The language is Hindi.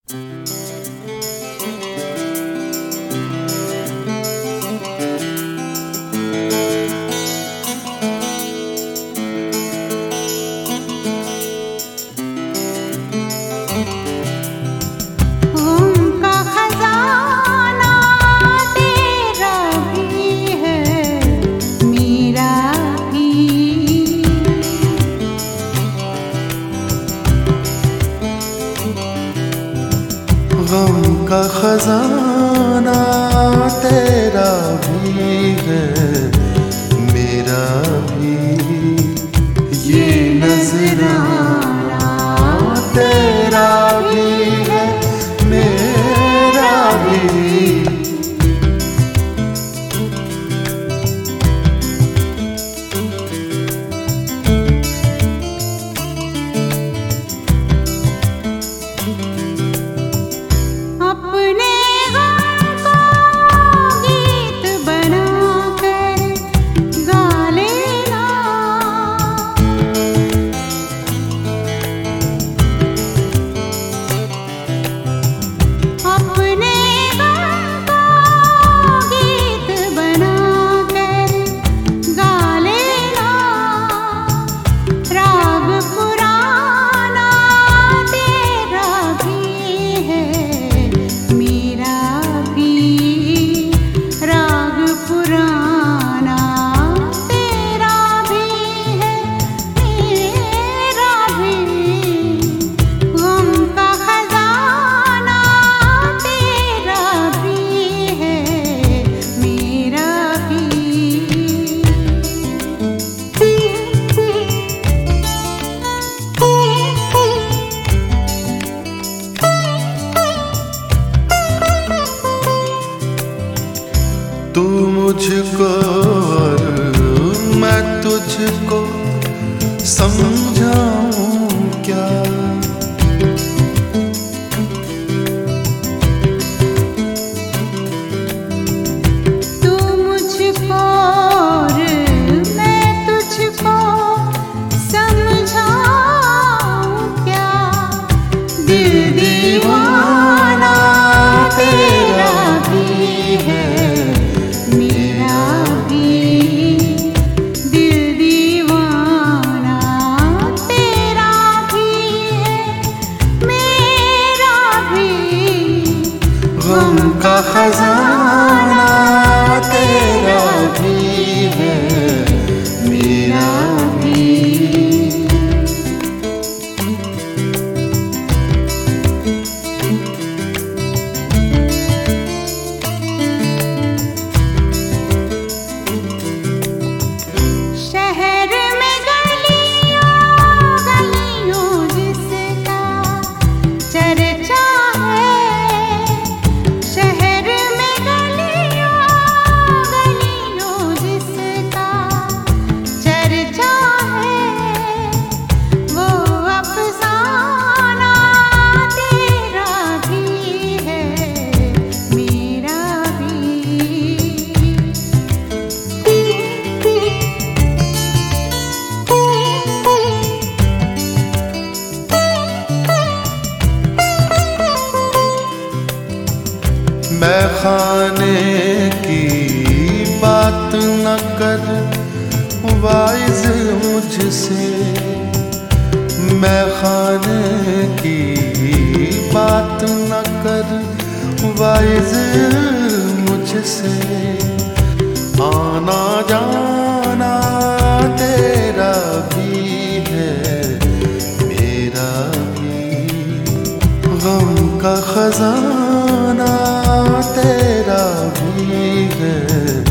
गम का खजाना तेरा भी है मेरा भी, ये नजराना तेरा भी है मेरा भी। तू मुझको और मैं तुझको समझाऊं क्या, तू मुझको और मैं तुझको समझाऊं क्या, दिल दीवाना तेरा भी है मेरा भी, दिल दीवाना तेरा भी है मेरा भी। गम का खजाना तेरा भी है मेरा भी। मैं खाने की बात न कर वाइज मुझसे, मैं खाने की बात न कर वाइज मुझसे। आना जाना तेरा भी है मेरा भी, गम का खजाना तेरा भी है